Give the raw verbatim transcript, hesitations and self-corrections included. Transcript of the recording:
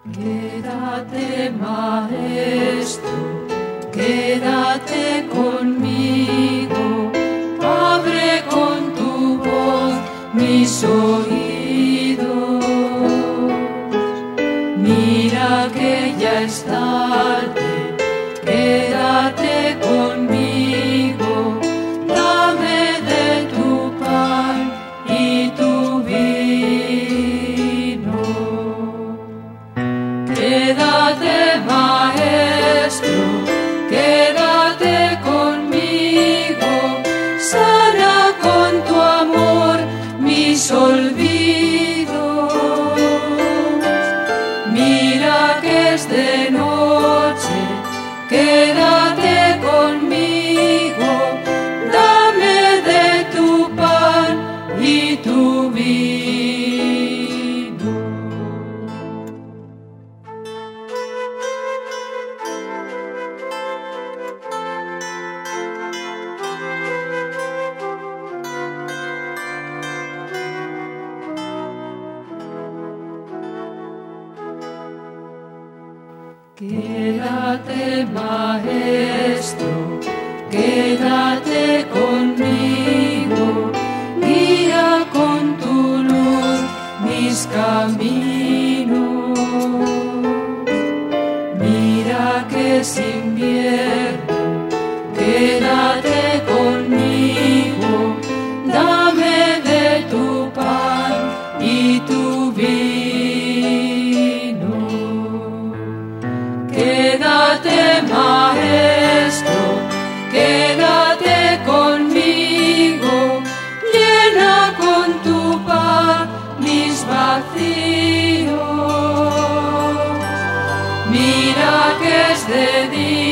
Quédate, Maestro, quédate conmigo, abre con tu voz mis oídos. Mira que ya es tarde, quédate conmigo, dame de tu pan y tu vino. Quédate, Maestro, quédate conmigo, sana con tu amor mis olvidos. Mira que es de noche, quédate conmigo, dame de tu pan y tu vino. Quédate, Maestro, quédate conmigo, guía con tu luz mis caminos. Mira que es invierno, quédate conmigo, dame de tu pan y tu vino. Quédate, Maestro, quédate conmigo, llena con tu paz mis vacíos. Mira que es de día.